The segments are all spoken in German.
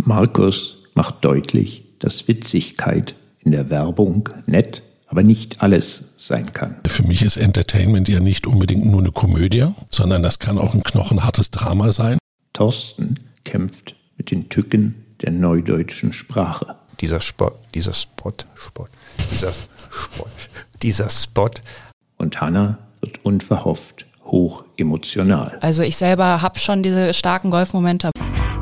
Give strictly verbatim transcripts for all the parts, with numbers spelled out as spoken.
Markus macht deutlich, dass Witzigkeit in der Werbung nett, aber nicht alles sein kann. Für mich ist Entertainment ja nicht unbedingt nur eine Komödie, sondern das kann auch ein knochenhartes Drama sein. Thorsten kämpft mit den Tücken der neudeutschen Sprache. Dieser Spot, dieser Spot, Spot, dieser Spot, dieser Spot. Und Hannah wird unverhofft hoch emotional. Also ich selber habe schon diese starken Golfmomente.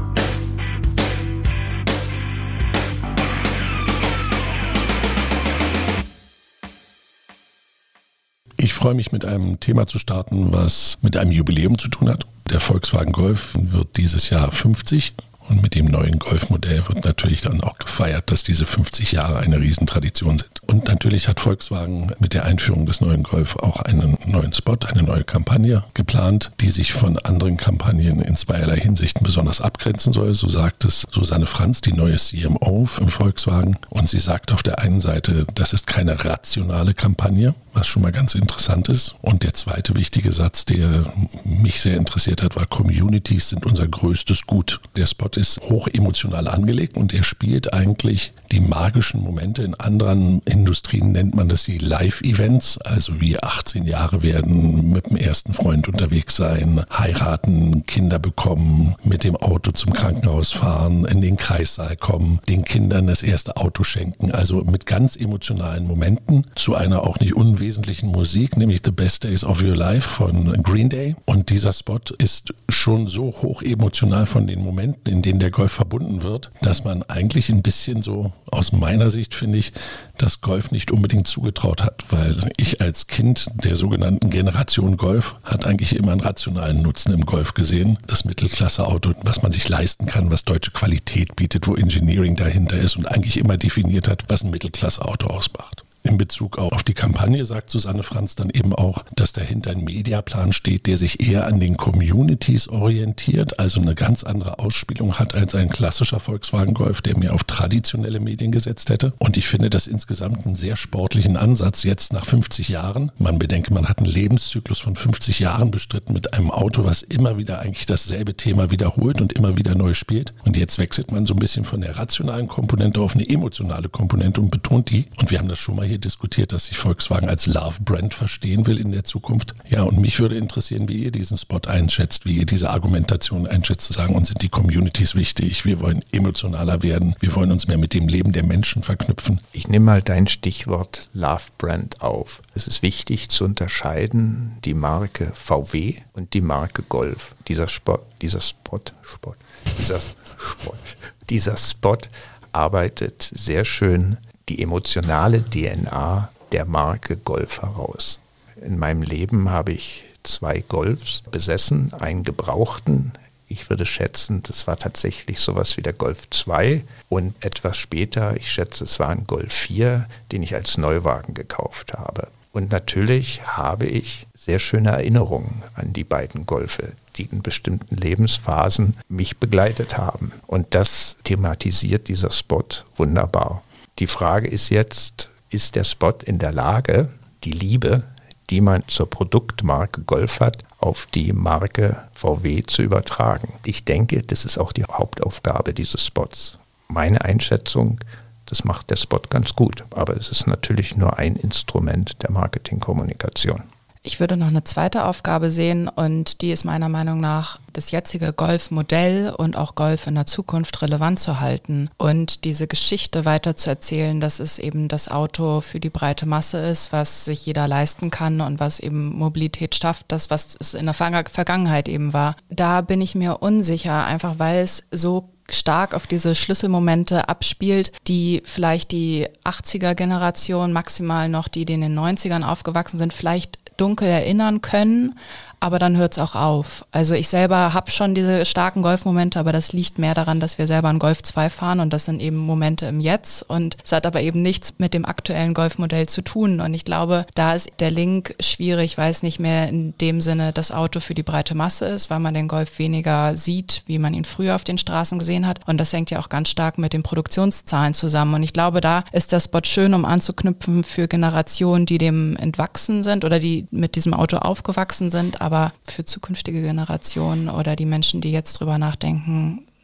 Ich freue mich, mit einem Thema zu starten, was mit einem Jubiläum zu tun hat. Der Volkswagen Golf wird dieses Jahr fünfzig und mit dem neuen Golfmodell wird natürlich dann auch gefeiert, dass diese fünfzig Jahre eine Riesentradition sind. Und natürlich hat Volkswagen mit der Einführung des neuen Golf auch einen neuen Spot, eine neue Kampagne geplant, die sich von anderen Kampagnen in zweierlei Hinsichten besonders abgrenzen soll. So sagt es Susanne Franz, die neue C M O im Volkswagen. Und sie sagt auf der einen Seite, das ist keine rationale Kampagne, was schon mal ganz interessant ist. Und der zweite wichtige Satz, der mich sehr interessiert hat, war: Communities sind unser größtes Gut. Der Spot ist hoch emotional angelegt und er spielt eigentlich die magischen Momente. In anderen Industrien nennt man das die Live-Events, also wie achtzehn Jahre werden, mit dem ersten Freund unterwegs sein, heiraten, Kinder bekommen, mit dem Auto zum Krankenhaus fahren, in den Kreissaal kommen, den Kindern das erste Auto schenken. Also mit ganz emotionalen Momenten zu einer auch nicht unwesentlichen Musik, nämlich The Best Days of Your Life von Green Day. Und dieser Spot ist schon so hoch emotional von den Momenten, in denen der Golf verbunden wird, dass man eigentlich ein bisschen so, aus meiner Sicht finde ich, das Golf nicht unbedingt zugetraut hat, weil ich als Kind der sogenannten Generation Golf hat eigentlich immer einen rationalen Nutzen im Golf gesehen. Das Mittelklasse-Auto, was man sich leisten kann, was deutsche Qualität bietet, wo Engineering dahinter ist und eigentlich immer definiert hat, was ein Mittelklasse-Auto ausmacht. In Bezug auch auf die Kampagne sagt Susanne Franz dann eben auch, dass dahinter ein Mediaplan steht, der sich eher an den Communities orientiert, also eine ganz andere Ausspielung hat als ein klassischer Volkswagen Golf, der mehr auf traditionelle Medien gesetzt hätte. Und ich finde das insgesamt einen sehr sportlichen Ansatz jetzt nach fünfzig Jahren. Man bedenke, man hat einen Lebenszyklus von fünfzig Jahren bestritten mit einem Auto, was immer wieder eigentlich dasselbe Thema wiederholt und immer wieder neu spielt. Und jetzt wechselt man so ein bisschen von der rationalen Komponente auf eine emotionale Komponente und betont die. Und wir haben das schon mal hier diskutiert, dass sich Volkswagen als Love-Brand verstehen will in der Zukunft. Ja, und mich würde interessieren, wie ihr diesen Spot einschätzt, wie ihr diese Argumentation einschätzt, zu sagen, uns sind die Communities wichtig, wir wollen emotionaler werden, wir wollen uns mehr mit dem Leben der Menschen verknüpfen. Ich nehme mal dein Stichwort Love-Brand auf. Es ist wichtig zu unterscheiden, die Marke V W und die Marke Golf. Dieser Spot, dieser Spot, Spot, dieser Spot, dieser Spot arbeitet sehr schön die emotionale D N A der Marke Golf heraus. In meinem Leben habe ich zwei Golfs besessen, einen gebrauchten. Ich würde schätzen, das war tatsächlich sowas wie der Golf zwei und etwas später, ich schätze, es war ein Golf vier, den ich als Neuwagen gekauft habe. Und natürlich habe ich sehr schöne Erinnerungen an die beiden Golfe, die in bestimmten Lebensphasen mich begleitet haben. Und das thematisiert dieser Spot wunderbar. Die Frage ist jetzt, ist der Spot in der Lage, die Liebe, die man zur Produktmarke Golf hat, auf die Marke V W zu übertragen? Ich denke, das ist auch die Hauptaufgabe dieses Spots. Meine Einschätzung, das macht der Spot ganz gut, aber es ist natürlich nur ein Instrument der Marketingkommunikation. Ich würde noch eine zweite Aufgabe sehen und die ist meiner Meinung nach, das jetzige Golf-Modell und auch Golf in der Zukunft relevant zu halten und diese Geschichte weiter zu erzählen, dass es eben das Auto für die breite Masse ist, was sich jeder leisten kann und was eben Mobilität schafft, das, was es in der Vergangenheit eben war. Da bin ich mir unsicher, einfach weil es so stark auf diese Schlüsselmomente abspielt, die vielleicht die achtziger-Generation, maximal noch die, die in den neunzigern aufgewachsen sind, vielleicht dunkel erinnern können, aber dann hört es auch auf. Also ich selber habe schon diese starken Golfmomente, aber das liegt mehr daran, dass wir selber einen Golf zwei fahren und das sind eben Momente im Jetzt und es hat aber eben nichts mit dem aktuellen Golfmodell zu tun und ich glaube, da ist der Link schwierig, weil es nicht mehr in dem Sinne das Auto für die breite Masse ist, weil man den Golf weniger sieht, wie man ihn früher auf den Straßen gesehen hat und das hängt ja auch ganz stark mit den Produktionszahlen zusammen und ich glaube, da ist der Spot schön, um anzuknüpfen für Generationen, die dem entwachsen sind oder die mit diesem Auto aufgewachsen sind, aber für zukünftige Generationen oder die Menschen, die jetzt drüber nachdenken,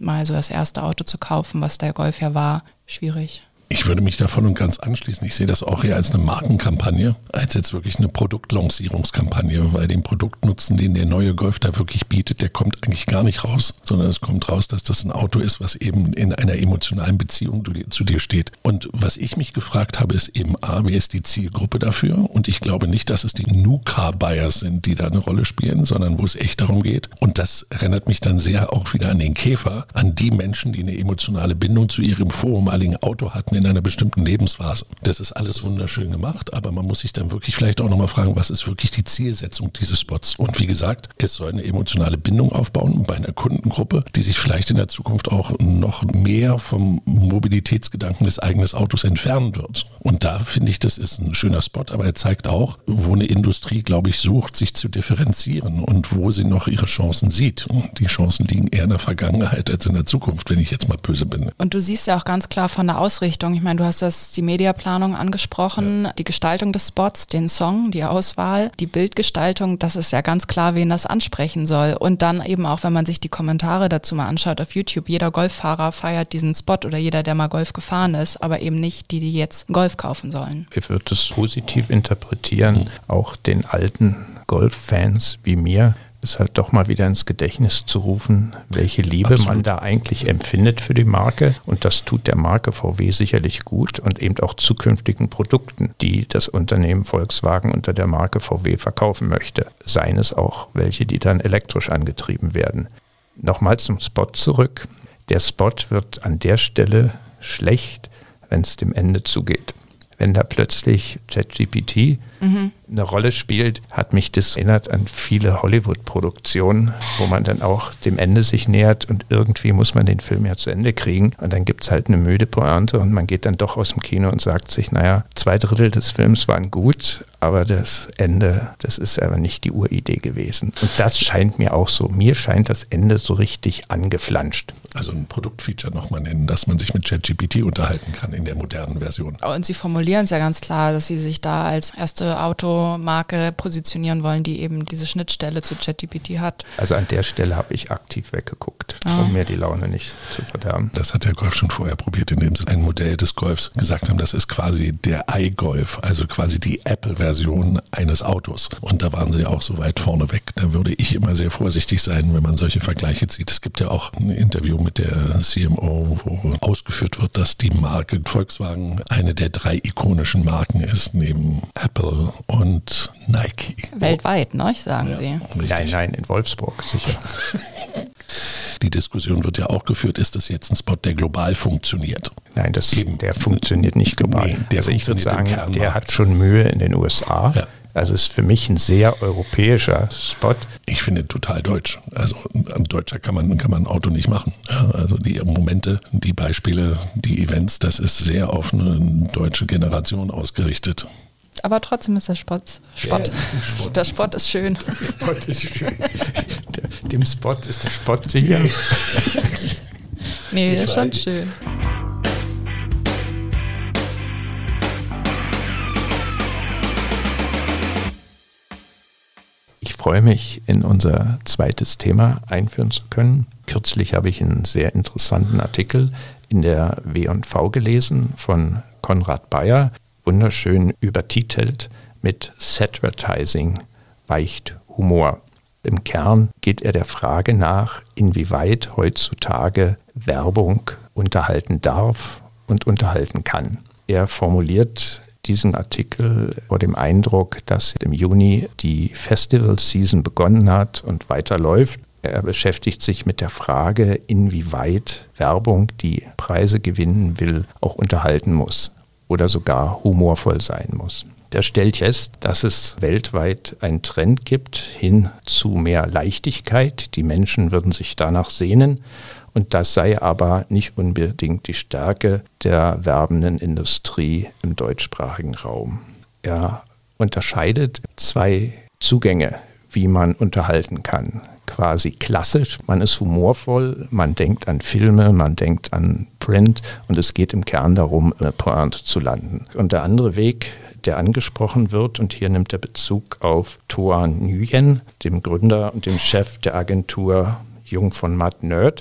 mal so das erste Auto zu kaufen, was der Golf ja war, schwierig. Ich würde mich da voll und ganz anschließen. Ich sehe das auch eher als eine Markenkampagne, als jetzt wirklich eine Produktlancierungskampagne, weil den Produktnutzen, den der neue Golf da wirklich bietet, der kommt eigentlich gar nicht raus, sondern es kommt raus, dass das ein Auto ist, was eben in einer emotionalen Beziehung zu dir steht. Und was ich mich gefragt habe, ist eben A, wer ist die Zielgruppe dafür? Und ich glaube nicht, dass es die New-Car-Buyers sind, die da eine Rolle spielen, sondern wo es echt darum geht. Und das erinnert mich dann sehr auch wieder an den Käfer, an die Menschen, die eine emotionale Bindung zu ihrem vormaligen Auto hatten in einer bestimmten Lebensphase. Das ist alles wunderschön gemacht, aber man muss sich dann wirklich vielleicht auch nochmal fragen, was ist wirklich die Zielsetzung dieses Spots? Und wie gesagt, es soll eine emotionale Bindung aufbauen bei einer Kundengruppe, die sich vielleicht in der Zukunft auch noch mehr vom Mobilitätsgedanken des eigenen Autos entfernen wird. Und da finde ich, das ist ein schöner Spot, aber er zeigt auch, wo eine Industrie, glaube ich, sucht, sich zu differenzieren und wo sie noch ihre Chancen sieht. Und die Chancen liegen eher in der Vergangenheit als in der Zukunft, wenn ich jetzt mal böse bin. Und du siehst ja auch ganz klar von der Ausrichtung, ich meine, du hast das, die Mediaplanung angesprochen, ja. Die Gestaltung des Spots, den Song, die Auswahl, die Bildgestaltung, das ist ja ganz klar, wen das ansprechen soll. Und dann eben auch, wenn man sich die Kommentare dazu mal anschaut auf YouTube, jeder Golffahrer feiert diesen Spot oder jeder, der mal Golf gefahren ist, aber eben nicht die, die jetzt Golf kaufen sollen. Ich würde es positiv interpretieren, auch den alten Golffans wie mir, ist halt doch mal wieder ins Gedächtnis zu rufen, welche Liebe Absolut. Man da eigentlich empfindet für die Marke. Und das tut der Marke V W sicherlich gut und eben auch zukünftigen Produkten, die das Unternehmen Volkswagen unter der Marke V W verkaufen möchte. Seien es auch welche, die dann elektrisch angetrieben werden. Nochmal zum Spot zurück. Der Spot wird an der Stelle schlecht, wenn es dem Ende zugeht. Wenn da plötzlich ChatGPT mhm. eine Rolle spielt, hat mich das erinnert an viele Hollywood-Produktionen, wo man dann auch dem Ende sich nähert und irgendwie muss man den Film ja zu Ende kriegen und dann gibt es halt eine müde Pointe und man geht dann doch aus dem Kino und sagt sich, naja, zwei Drittel des Films waren gut, aber das Ende, das ist aber nicht die Uridee gewesen. Und das scheint mir auch so, mir scheint das Ende so richtig angeflanscht. Also ein Produktfeature nochmal nennen, dass man sich mit ChatGPT unterhalten kann in der modernen Version. Und sie formulieren es ja ganz klar, dass sie sich da als erste Automarke positionieren wollen, die eben diese Schnittstelle zu ChatGPT hat. Also an der Stelle habe ich aktiv weggeguckt, ah. um mir die Laune nicht zu verderben. Das hat der Golf schon vorher probiert, indem sie ein Modell des Golfs gesagt haben, das ist quasi der iGolf, also quasi die Apple-Version eines Autos. Und da waren sie auch so weit vorne weg. Da würde ich immer sehr vorsichtig sein, wenn man solche Vergleiche zieht. Es gibt ja auch ein Interview mit der C M O, wo ausgeführt wird, dass die Marke Volkswagen eine der drei ikonischen Marken ist, neben Apple und Nike. Weltweit, ne, sagen ja, sie. Richtig. Nein, nein, in Wolfsburg, sicher. Die Diskussion wird ja auch geführt, ist das jetzt ein Spot, der global funktioniert? Nein, das, Eben. der funktioniert nicht global. Nee, der also ich würde sagen, der hat schon Mühe in den U S A. Ja. Also ist für mich ein sehr europäischer Spot. Ich finde total deutsch. Also ein Deutscher kann man, kann man ein Auto nicht machen. Ja, also die Momente, die Beispiele, die Events, das ist sehr auf eine deutsche Generation ausgerichtet. Aber trotzdem ist der Spot. Spot. Ja, Spot. Der Spot ist schön. Der Spot ist schön. Der, dem Spot ist der Spot sicher. Nee, der ist schon schön. Ich freue mich, in unser zweites Thema einführen zu können. Kürzlich habe ich einen sehr interessanten Artikel in der W und V gelesen von Konrad Bayer, wunderschön übertitelt mit Satvertising weicht Humor. Im Kern geht er der Frage nach, inwieweit heutzutage Werbung unterhalten darf und unterhalten kann. Er formuliert diesen Artikel vor dem Eindruck, dass im Juni die Festival-Season begonnen hat und weiterläuft. Er beschäftigt sich mit der Frage, inwieweit Werbung, die Preise gewinnen will, auch unterhalten muss oder sogar humorvoll sein muss. Er stellt fest, dass es weltweit einen Trend gibt hin zu mehr Leichtigkeit. Die Menschen würden sich danach sehnen. Und das sei aber nicht unbedingt die Stärke der werbenden Industrie im deutschsprachigen Raum. Er unterscheidet zwei Zugänge, wie man unterhalten kann. Quasi klassisch, man ist humorvoll, man denkt an Filme, man denkt an Print und es geht im Kern darum, eine Pointe zu landen. Und der andere Weg, der angesprochen wird, und hier nimmt er Bezug auf Toan Nguyen, dem Gründer und dem Chef der Agentur Jung von Matt Nerd,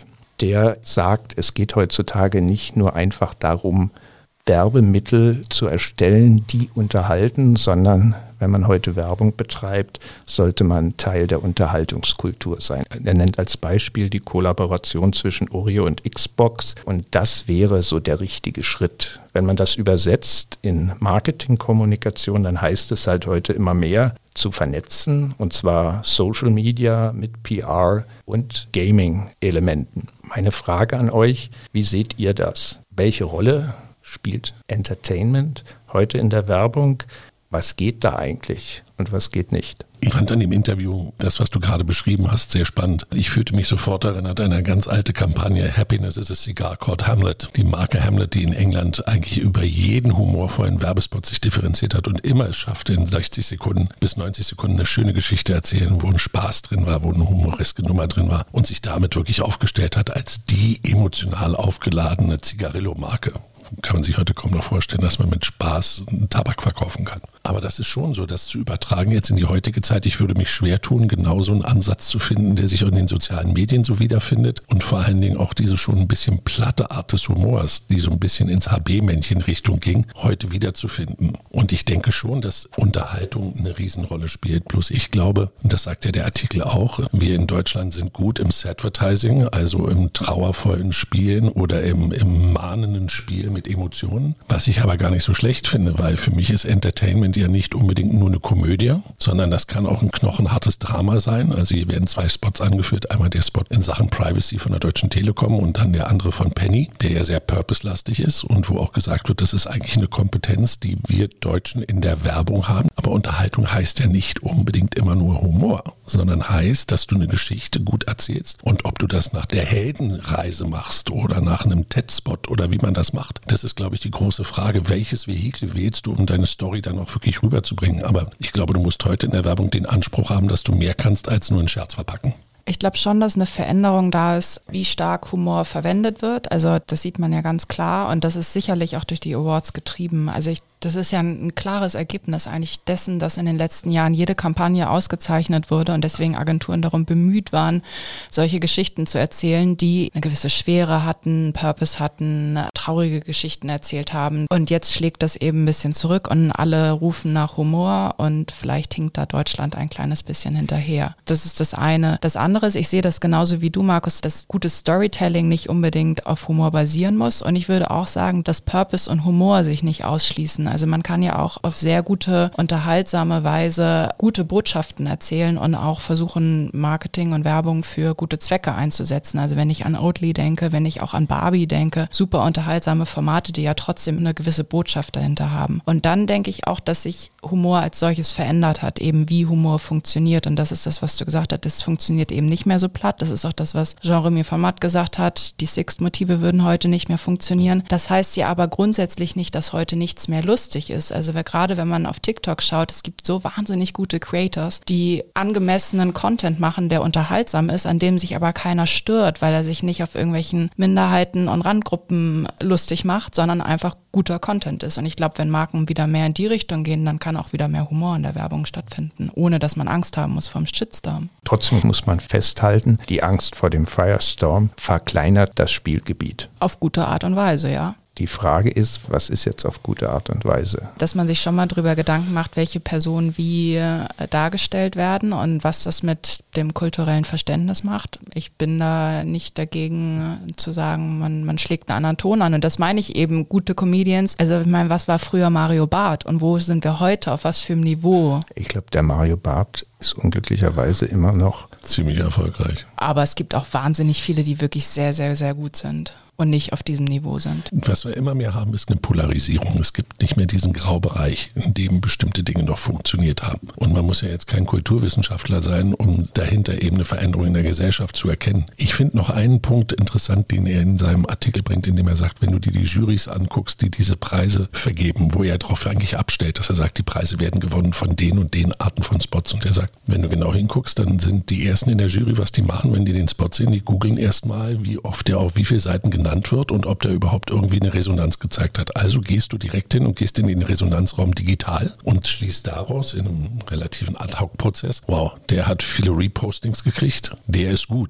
der sagt, es geht heutzutage nicht nur einfach darum, Werbemittel zu erstellen, die unterhalten, sondern wenn man heute Werbung betreibt, sollte man Teil der Unterhaltungskultur sein. Er nennt als Beispiel die Kollaboration zwischen Oreo und Xbox und das wäre so der richtige Schritt. Wenn man das übersetzt in Marketingkommunikation, dann heißt es halt heute immer mehr zu vernetzen und zwar Social Media mit P R und Gaming-Elementen. Meine Frage an euch, wie seht ihr das? Welche Rolle spielt Entertainment heute in der Werbung? Was geht da eigentlich und was geht nicht? Ich fand an dem Interview das, was du gerade beschrieben hast, sehr spannend. Ich fühlte mich sofort erinnert an eine ganz alte Kampagne, Happiness is a Cigar called Hamlet. Die Marke Hamlet, die in England eigentlich über jeden humorvollen Werbespot sich differenziert hat und immer es schaffte, in sechzig Sekunden bis neunzig Sekunden eine schöne Geschichte erzählen, wo ein Spaß drin war, wo eine humoreske Nummer drin war und sich damit wirklich aufgestellt hat als die emotional aufgeladene Zigarillo-Marke. Kann man sich heute kaum noch vorstellen, dass man mit Spaß Tabak verkaufen kann. Aber das ist schon so, das zu übertragen jetzt in die heutige Zeit. Ich würde mich schwer tun, genau so einen Ansatz zu finden, der sich auch in den sozialen Medien so wiederfindet und vor allen Dingen auch diese schon ein bisschen platte Art des Humors, die so ein bisschen ins H B-Männchen-Richtung ging, heute wiederzufinden. Und ich denke schon, dass Unterhaltung eine Riesenrolle spielt. Bloß ich glaube, und das sagt ja der Artikel auch, wir in Deutschland sind gut im Sadvertising, also im trauervollen Spielen oder im, im mahnenden Spiel mit Emotionen, was ich aber gar nicht so schlecht finde, weil für mich ist Entertainment ja nicht unbedingt nur eine Komödie, sondern das kann auch ein knochenhartes Drama sein. Also hier werden zwei Spots angeführt, einmal der Spot in Sachen Privacy von der Deutschen Telekom und dann der andere von Penny, der ja sehr purpose-lastig ist und wo auch gesagt wird, das ist eigentlich eine Kompetenz, die wir Deutschen in der Werbung haben. Aber Unterhaltung heißt ja nicht unbedingt immer nur Humor, sondern heißt, dass du eine Geschichte gut erzählst und ob du das nach der Heldenreise machst oder nach einem T E D-Spot oder wie man das macht, das ist, glaube ich, die große Frage, welches Vehikel wählst du, um deine Story dann auch wirklich rüberzubringen. Aber ich glaube, du musst heute in der Werbung den Anspruch haben, dass du mehr kannst, als nur einen Scherz verpacken. Ich glaube schon, dass eine Veränderung da ist, wie stark Humor verwendet wird. Also das sieht man ja ganz klar und das ist sicherlich auch durch die Awards getrieben. Also ich Das ist ja ein, ein klares Ergebnis eigentlich dessen, dass in den letzten Jahren jede Kampagne ausgezeichnet wurde und deswegen Agenturen darum bemüht waren, solche Geschichten zu erzählen, die eine gewisse Schwere hatten, Purpose hatten, traurige Geschichten erzählt haben. Und jetzt schlägt das eben ein bisschen zurück und alle rufen nach Humor und vielleicht hinkt da Deutschland ein kleines bisschen hinterher. Das ist das eine. Das andere ist, ich sehe das genauso wie du, Markus, dass gutes Storytelling nicht unbedingt auf Humor basieren muss. Und ich würde auch sagen, dass Purpose und Humor sich nicht ausschließen. Also man kann ja auch auf sehr gute, unterhaltsame Weise gute Botschaften erzählen und auch versuchen, Marketing und Werbung für gute Zwecke einzusetzen. Also wenn ich an Oatly denke, wenn ich auch an Barbie denke, super unterhaltsame Formate, die ja trotzdem eine gewisse Botschaft dahinter haben. Und dann denke ich auch, dass sich Humor als solches verändert hat, eben wie Humor funktioniert. Und das ist das, was du gesagt hast, das funktioniert eben nicht mehr so platt. Das ist auch das, was Jean-Remy Format gesagt hat. Die Sixt-Motive würden heute nicht mehr funktionieren. Das heißt ja aber grundsätzlich nicht, dass heute nichts mehr lustig ist. Also wer, gerade wenn man auf TikTok schaut, es gibt so wahnsinnig gute Creators, die angemessenen Content machen, der unterhaltsam ist, an dem sich aber keiner stört, weil er sich nicht auf irgendwelchen Minderheiten und Randgruppen lustig macht, sondern einfach guter Content ist. Und ich glaube, wenn Marken wieder mehr in die Richtung gehen, dann kann auch wieder mehr Humor in der Werbung stattfinden, ohne dass man Angst haben muss vor dem Shitstorm. Trotzdem muss man festhalten, die Angst vor dem Firestorm verkleinert das Spielgebiet. Auf gute Art und Weise, ja. Die Frage ist, was ist jetzt auf gute Art und Weise? Dass man sich schon mal drüber Gedanken macht, welche Personen wie äh, dargestellt werden und was das mit dem kulturellen Verständnis macht. Ich bin da nicht dagegen äh, zu sagen, man, man schlägt einen anderen Ton an. Und das meine ich eben, gute Comedians. Also ich meine, was war früher Mario Barth und wo sind wir heute? Auf was für einem Niveau? Ich glaube, der Mario Barth ist unglücklicherweise immer noch ziemlich erfolgreich. Aber es gibt auch wahnsinnig viele, die wirklich sehr, sehr, sehr gut sind und nicht auf diesem Niveau sind. Was wir immer mehr haben, ist eine Polarisierung. Es gibt nicht mehr diesen Graubereich, in dem bestimmte Dinge noch funktioniert haben. Und man muss ja jetzt kein Kulturwissenschaftler sein, um dahinter eben eine Veränderung in der Gesellschaft zu erkennen. Ich finde noch einen Punkt interessant, den er in seinem Artikel bringt, in dem er sagt, wenn du dir die Jurys anguckst, die diese Preise vergeben, wo er darauf eigentlich abstellt, dass er sagt, die Preise werden gewonnen von den und den Arten von Spots. Und er sagt, wenn du genau hinguckst, dann sind die Ersten in der Jury, was die machen, wenn die den Spot sehen, die googeln erstmal, wie oft der auf wie viele Seiten genannt wird und ob der überhaupt irgendwie eine Resonanz gezeigt hat. Also gehst du direkt hin und gehst in den Resonanzraum digital und schließt daraus in einem relativen Ad-Hoc-Prozess, wow, der hat viele Repostings gekriegt, der ist gut.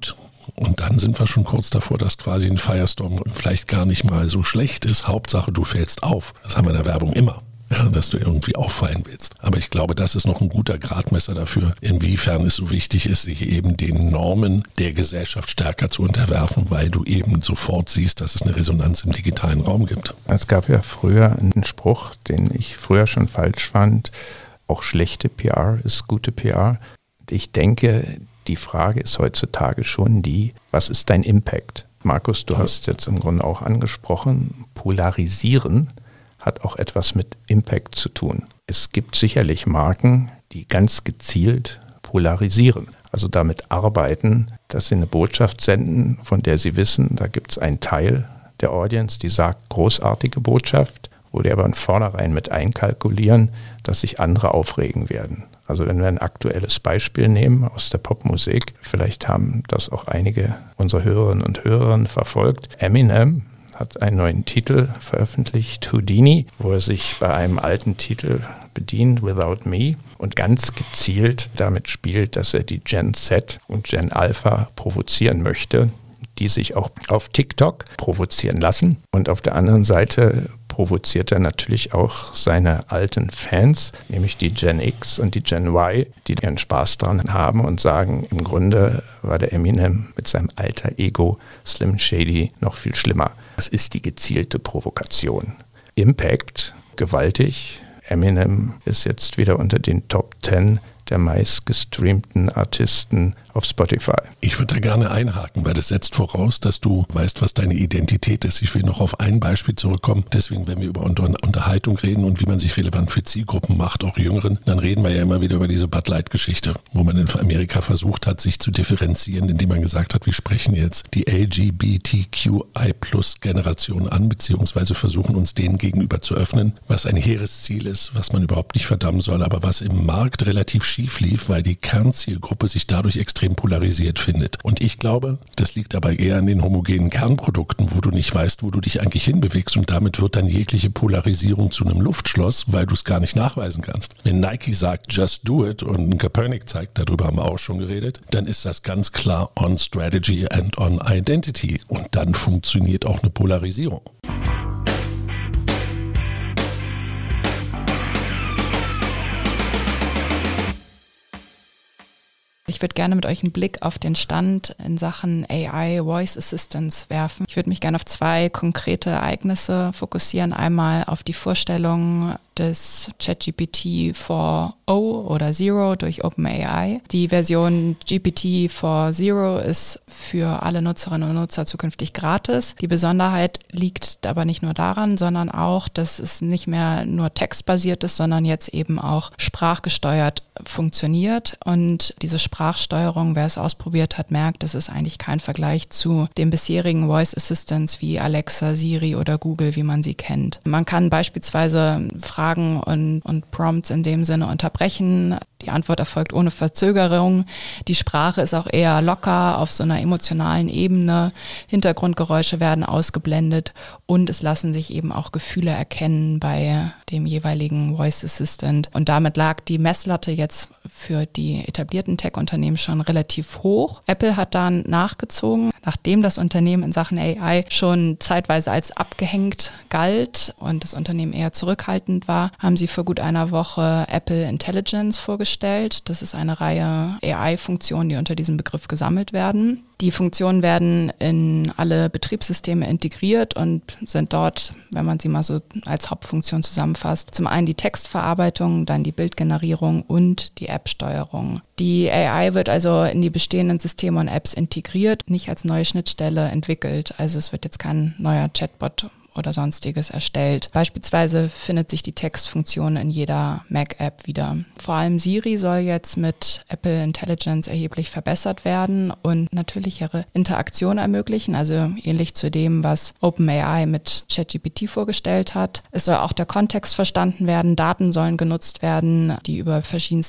Und dann sind wir schon kurz davor, dass quasi ein Firestorm vielleicht gar nicht mal so schlecht ist. Hauptsache, du fällst auf. Das haben wir in der Werbung immer. Ja, dass du irgendwie auffallen willst. Aber ich glaube, das ist noch ein guter Gradmesser dafür, inwiefern es so wichtig ist, sich eben den Normen der Gesellschaft stärker zu unterwerfen, weil du eben sofort siehst, dass es eine Resonanz im digitalen Raum gibt. Es gab ja früher einen Spruch, den ich früher schon falsch fand, auch schlechte P R ist gute P R. Ich denke, die Frage ist heutzutage schon die, was ist dein Impact? Markus, du hast jetzt im Grunde auch angesprochen, polarisieren hat auch etwas mit Impact zu tun. Es gibt sicherlich Marken, die ganz gezielt polarisieren, also damit arbeiten, dass sie eine Botschaft senden, von der sie wissen, da gibt es einen Teil der Audience, die sagt, großartige Botschaft, wo die aber von vornherein mit einkalkulieren, dass sich andere aufregen werden. Also wenn wir ein aktuelles Beispiel nehmen aus der Popmusik, vielleicht haben das auch einige unserer Hörerinnen und Hörer verfolgt, Eminem hat einen neuen Titel veröffentlicht, Houdini, wo er sich bei einem alten Titel bedient, Without Me, und ganz gezielt damit spielt, dass er die Gen Z und Gen Alpha provozieren möchte, die sich auch auf TikTok provozieren lassen. Und auf der anderen Seite provoziert er natürlich auch seine alten Fans, nämlich die Gen X und die Gen Y, die ihren Spaß dran haben und sagen, im Grunde war der Eminem mit seinem alter Ego Slim Shady noch viel schlimmer. Das ist die gezielte Provokation. Impact, gewaltig. Eminem ist jetzt wieder unter den Top zehn der meistgestreamten Artisten auf Spotify. Ich würde da gerne einhaken, weil das setzt voraus, dass du weißt, was deine Identität ist. Ich will noch auf ein Beispiel zurückkommen. Deswegen, wenn wir über Unterhaltung reden und wie man sich relevant für Zielgruppen macht, auch Jüngeren, dann reden wir ja immer wieder über diese Bud Light-Geschichte, wo man in Amerika versucht hat, sich zu differenzieren, indem man gesagt hat, wir sprechen jetzt die L G B T Q I Plus Generation an, beziehungsweise versuchen uns denen gegenüber zu öffnen, was ein hehres Ziel ist, was man überhaupt nicht verdammen soll, aber was im Markt relativ schief lief, weil die Kernzielgruppe sich dadurch extrem polarisiert findet. Und ich glaube, das liegt aber eher an den homogenen Kernprodukten, wo du nicht weißt, wo du dich eigentlich hinbewegst, und damit wird dann jegliche Polarisierung zu einem Luftschloss, weil du es gar nicht nachweisen kannst. Wenn Nike sagt, just do it, und ein Kaepernick zeigt, darüber haben wir auch schon geredet, dann ist das ganz klar on strategy and on identity, und dann funktioniert auch eine Polarisierung. Ich würde gerne mit euch einen Blick auf den Stand in Sachen A I Voice Assistance werfen. Ich würde mich gerne auf zwei konkrete Ereignisse fokussieren. Einmal auf die Vorstellung des ChatGPT vier Punkt null oder Zero durch OpenAI. Die Version G P T vier Punkt null ist für alle Nutzerinnen und Nutzer zukünftig gratis. Die Besonderheit liegt aber nicht nur daran, sondern auch, dass es nicht mehr nur textbasiert ist, sondern jetzt eben auch sprachgesteuert funktioniert. Und diese Sprachsteuerung, wer es ausprobiert hat, merkt, das ist eigentlich kein Vergleich zu den bisherigen Voice Assistants wie Alexa, Siri oder Google, wie man sie kennt. Man kann beispielsweise Fragen und, und Prompts in dem Sinne unterbrechen. Die Antwort erfolgt ohne Verzögerung. Die Sprache ist auch eher locker auf so einer emotionalen Ebene. Hintergrundgeräusche werden ausgeblendet und es lassen sich eben auch Gefühle erkennen bei dem jeweiligen Voice Assistant. Und damit lag die Messlatte jetzt für die etablierten Tech-Unternehmen schon relativ hoch. Apple hat dann nachgezogen, nachdem das Unternehmen in Sachen A I schon zeitweise als abgehängt galt und das Unternehmen eher zurückhaltend war, haben sie vor gut einer Woche Apple Intelligence vorgestellt. Das ist eine Reihe A I-Funktionen, die unter diesem Begriff gesammelt werden. Die Funktionen werden in alle Betriebssysteme integriert und sind dort, wenn man sie mal so als Hauptfunktion zusammenfasst, zum einen die Textverarbeitung, dann die Bildgenerierung und die App-Steuerung. Die A I wird also in die bestehenden Systeme und Apps integriert, nicht als neue Schnittstelle entwickelt. Also es wird jetzt kein neuer Chatbot oder sonstiges erstellt. Beispielsweise findet sich die Textfunktion in jeder Mac-App wieder. Vor allem Siri soll jetzt mit Apple Intelligence erheblich verbessert werden und natürlichere Interaktion ermöglichen, also ähnlich zu dem, was OpenAI mit ChatGPT vorgestellt hat. Es soll auch der Kontext verstanden werden, Daten sollen genutzt werden, die über verschiedenste Apps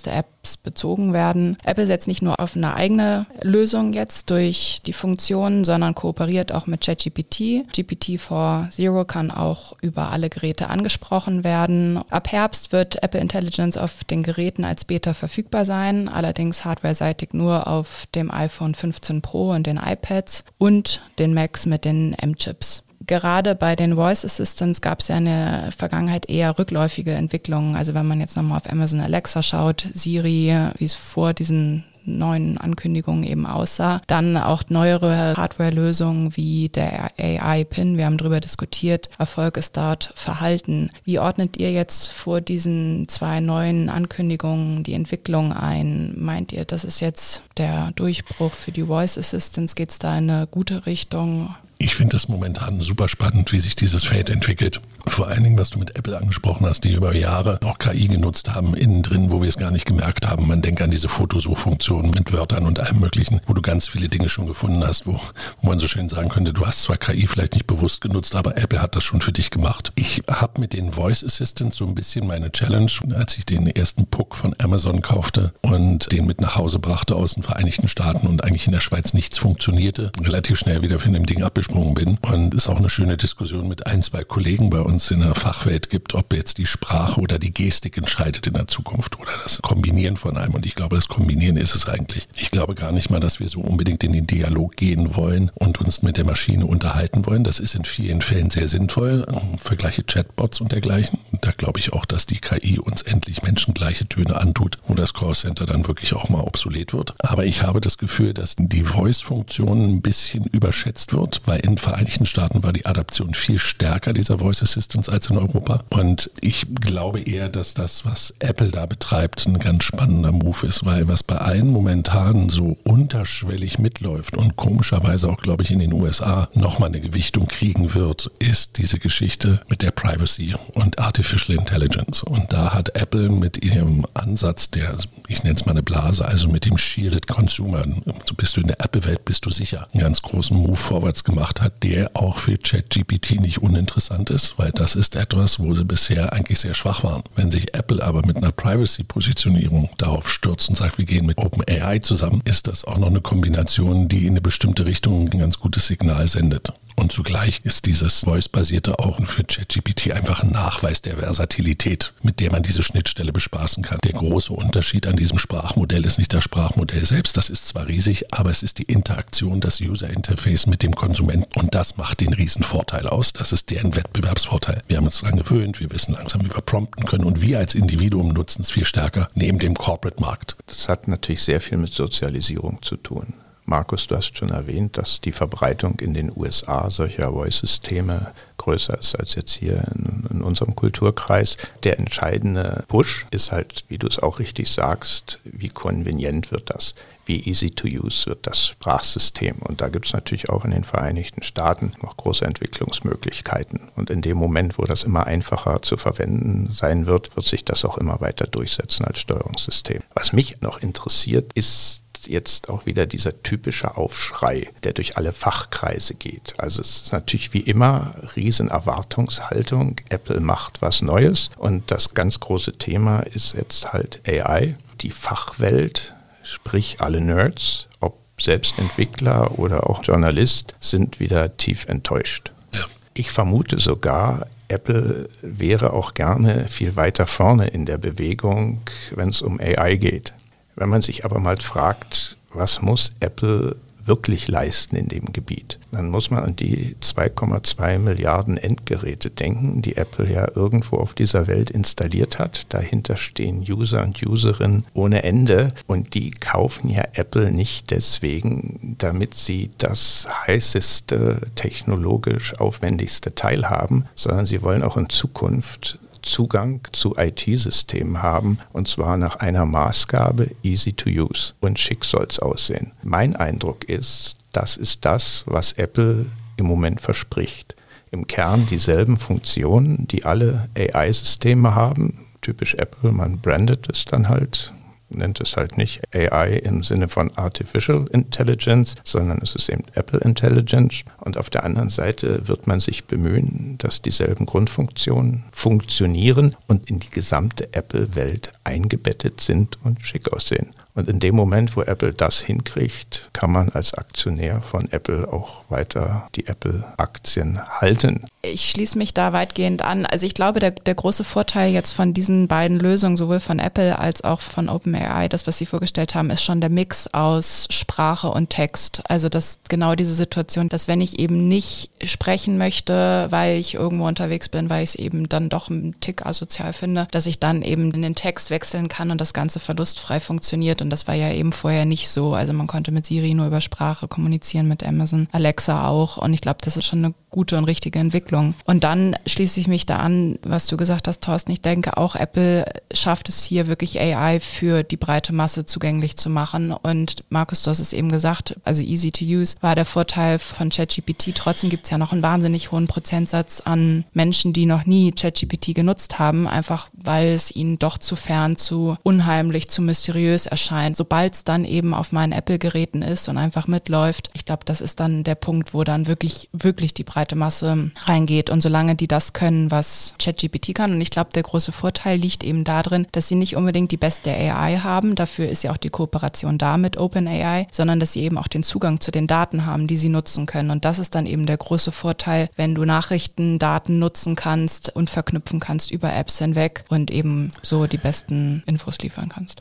Apps bezogen werden. Apple setzt nicht nur auf eine eigene Lösung jetzt durch die Funktionen, sondern kooperiert auch mit ChatGPT. G P T vier Zero kann auch über alle Geräte angesprochen werden. Ab Herbst wird Apple Intelligence auf den Geräten als Beta verfügbar sein, allerdings hardwareseitig nur auf dem iPhone fünfzehn Pro und den iPads und den Macs mit den M-Chips. Gerade bei den Voice Assistants gab es ja in der Vergangenheit eher rückläufige Entwicklungen. Also wenn man jetzt nochmal auf Amazon Alexa schaut, Siri, wie es vor diesen neuen Ankündigungen eben aussah. Dann auch neuere Hardware-Lösungen wie der A I-Pin, wir haben darüber diskutiert, Erfolg ist dort Verhalten. Wie ordnet ihr jetzt vor diesen zwei neuen Ankündigungen die Entwicklung ein? Meint ihr, das ist jetzt der Durchbruch für die Voice Assistants? Geht es da in eine gute Richtung? Ich finde es momentan super spannend, wie sich dieses Feld entwickelt. Vor allen Dingen, was du mit Apple angesprochen hast, die über Jahre auch K I genutzt haben, innen drin, wo wir es gar nicht gemerkt haben. Man denkt an diese Fotosuchfunktion mit Wörtern und allem Möglichen, wo du ganz viele Dinge schon gefunden hast, wo, wo man so schön sagen könnte, du hast zwar K I vielleicht nicht bewusst genutzt, aber Apple hat das schon für dich gemacht. Ich habe mit den Voice Assistants so ein bisschen meine Challenge, als ich den ersten Puck von Amazon kaufte und den mit nach Hause brachte aus den Vereinigten Staaten und eigentlich in der Schweiz nichts funktionierte, relativ schnell wieder von dem Ding abgesprungen bin. Und es auch eine schöne Diskussion mit ein, zwei Kollegen bei uns in der Fachwelt gibt, ob jetzt die Sprache oder die Gestik entscheidet in der Zukunft oder das Kombinieren von einem. Und ich glaube, das Kombinieren ist es eigentlich. Ich glaube gar nicht mal, dass wir so unbedingt in den Dialog gehen wollen und uns mit der Maschine unterhalten wollen. Das ist in vielen Fällen sehr sinnvoll. Vergleiche Chatbots und dergleichen. Da glaube ich auch, dass die K I uns endlich menschengleiche Töne antut, wo das Callcenter dann wirklich auch mal obsolet wird. Aber ich habe das Gefühl, dass die Voice-Funktion ein bisschen überschätzt wird, weil in den Vereinigten Staaten war die Adaption viel stärker dieser Voice Assistants als in Europa. Und ich glaube eher, dass das, was Apple da betreibt, ein ganz spannender Move ist, weil was bei allen momentan so unterschwellig mitläuft und komischerweise auch, glaube ich, in den U S A nochmal eine Gewichtung kriegen wird, ist diese Geschichte mit der Privacy und Artificial Intelligence. Und da hat Apple mit ihrem Ansatz der, ich nenne es mal eine Blase, also mit dem Shielded Consumer, so bist du in der Apple-Welt, bist du sicher, einen ganz großen Move vorwärts gemacht hat, der auch für ChatGPT nicht uninteressant ist, weil das ist etwas, wo sie bisher eigentlich sehr schwach waren. Wenn sich Apple aber mit einer Privacy-Positionierung darauf stürzt und sagt, wir gehen mit OpenAI zusammen, ist das auch noch eine Kombination, die in eine bestimmte Richtung ein ganz gutes Signal sendet. Und zugleich ist dieses Voice-basierte auch für ChatGPT einfach ein Nachweis der Versatilität, mit der man diese Schnittstelle bespaßen kann. Der große Unterschied an diesem Sprachmodell ist nicht das Sprachmodell selbst, das ist zwar riesig, aber es ist die Interaktion, das User-Interface mit dem Konsumenten und das macht den riesen Vorteil aus. Das ist deren Wettbewerbsvorteil. Wir haben uns daran gewöhnt, wir wissen langsam, wie wir prompten können und wir als Individuum nutzen es viel stärker neben dem Corporate-Markt. Das hat natürlich sehr viel mit Sozialisierung zu tun. Markus, du hast schon erwähnt, dass die Verbreitung in den U S A solcher Voice-Systeme größer ist als jetzt hier in, in unserem Kulturkreis. Der entscheidende Push ist halt, wie du es auch richtig sagst, wie konvenient wird das? Wie easy to use wird das Sprachsystem? Und da gibt es natürlich auch in den Vereinigten Staaten noch große Entwicklungsmöglichkeiten. Und in dem Moment, wo das immer einfacher zu verwenden sein wird, wird sich das auch immer weiter durchsetzen als Steuerungssystem. Was mich noch interessiert, ist jetzt auch wieder dieser typische Aufschrei, der durch alle Fachkreise geht. Also es ist natürlich wie immer riesen Erwartungshaltung. Apple macht was Neues und das ganz große Thema ist jetzt halt A I. Die Fachwelt, sprich alle Nerds, ob selbst Entwickler oder auch Journalist, sind wieder tief enttäuscht. Ja. Ich vermute sogar, Apple wäre auch gerne viel weiter vorne in der Bewegung, wenn es um A I geht. Wenn man sich aber mal fragt, was muss Apple wirklich leisten in dem Gebiet, dann muss man an die zwei Komma zwei Milliarden Endgeräte denken, die Apple ja irgendwo auf dieser Welt installiert hat. Dahinter stehen User und Userinnen ohne Ende und die kaufen ja Apple nicht deswegen, damit sie das heißeste, technologisch aufwendigste Teil haben, sondern sie wollen auch in Zukunft Zugang zu I T-Systemen haben und zwar nach einer Maßgabe easy to use und schick soll es aussehen. Mein Eindruck ist, das ist das, was Apple im Moment verspricht. Im Kern dieselben Funktionen, die alle A I-Systeme haben. Typisch Apple, man brandet es dann halt nennt es halt nicht A I im Sinne von Artificial Intelligence, sondern es ist eben Apple Intelligence. Und auf der anderen Seite wird man sich bemühen, dass dieselben Grundfunktionen funktionieren und in die gesamte Apple-Welt eingebettet sind und schick aussehen. Und in dem Moment, wo Apple das hinkriegt, kann man als Aktionär von Apple auch weiter die Apple-Aktien halten. Ich schließe mich da weitgehend an. Also ich glaube, der, der große Vorteil jetzt von diesen beiden Lösungen, sowohl von Apple als auch von OpenAI, das, was Sie vorgestellt haben, ist schon der Mix aus Sprache und Text. Also das genau diese Situation, dass wenn ich eben nicht sprechen möchte, weil ich irgendwo unterwegs bin, weil ich es eben dann doch einen Tick asozial finde, dass ich dann eben in den Text wechseln kann und das Ganze verlustfrei funktioniert. Und das war ja eben vorher nicht so. Also man konnte mit Siri nur über Sprache kommunizieren, mit Amazon, Alexa auch. Und ich glaube, das ist schon eine gute und richtige Entwicklung. Und dann schließe ich mich da an, was du gesagt hast, Thorsten. Ich denke, auch Apple schafft es hier wirklich A I für die breite Masse zugänglich zu machen. Und Markus, du hast es eben gesagt, also easy to use war der Vorteil von ChatGPT. Trotzdem gibt es ja noch einen wahnsinnig hohen Prozentsatz an Menschen, die noch nie ChatGPT genutzt haben, einfach weil es ihnen doch zu fern, zu unheimlich, zu mysteriös erscheint. Sobald es dann eben auf meinen Apple-Geräten ist und einfach mitläuft, ich glaube, das ist dann der Punkt, wo dann wirklich, wirklich die breite Masse reingeht. Und solange die das können, was ChatGPT kann, und ich glaube, der große Vorteil liegt eben darin, dass sie nicht unbedingt die beste A I haben, dafür ist ja auch die Kooperation da mit OpenAI, sondern dass sie eben auch den Zugang zu den Daten haben, die sie nutzen können. Und das ist dann eben der große Vorteil, wenn du Nachrichtendaten nutzen kannst und verknüpfen kannst über Apps hinweg und eben so die besten Infos liefern kannst.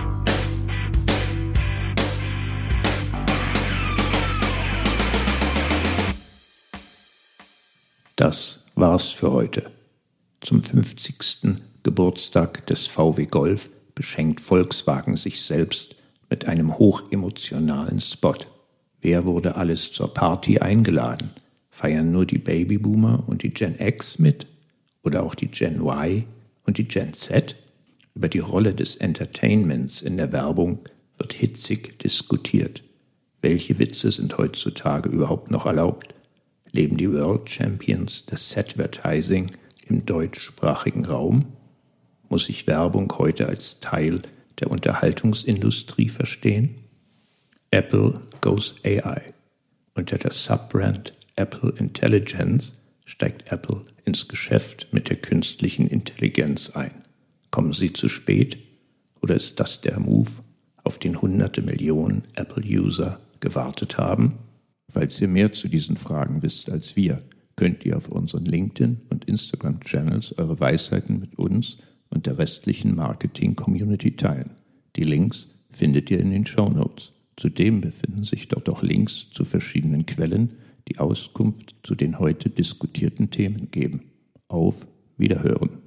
Das war's für heute. Zum fünfzigsten Geburtstag des V W Golf beschenkt Volkswagen sich selbst mit einem hochemotionalen Spot. Wer wurde alles zur Party eingeladen? Feiern nur die Babyboomer und die Gen X mit? Oder auch die Gen Y und die Gen Z? Über die Rolle des Entertainments in der Werbung wird hitzig diskutiert. Welche Witze sind heutzutage überhaupt noch erlaubt? Leben die World Champions des Advertising im deutschsprachigen Raum? Muss sich Werbung heute als Teil der Unterhaltungsindustrie verstehen? Apple goes A I. Unter der Subbrand Apple Intelligence steigt Apple ins Geschäft mit der künstlichen Intelligenz ein. Kommen sie zu spät? Oder ist das der Move, auf den hunderte Millionen Apple-User gewartet haben? Falls ihr mehr zu diesen Fragen wisst als wir, könnt ihr auf unseren LinkedIn- und Instagram-Channels eure Weisheiten mit uns und der restlichen Marketing-Community teilen. Die Links findet ihr in den Shownotes. Zudem befinden sich dort auch Links zu verschiedenen Quellen, die Auskunft zu den heute diskutierten Themen geben. Auf Wiederhören!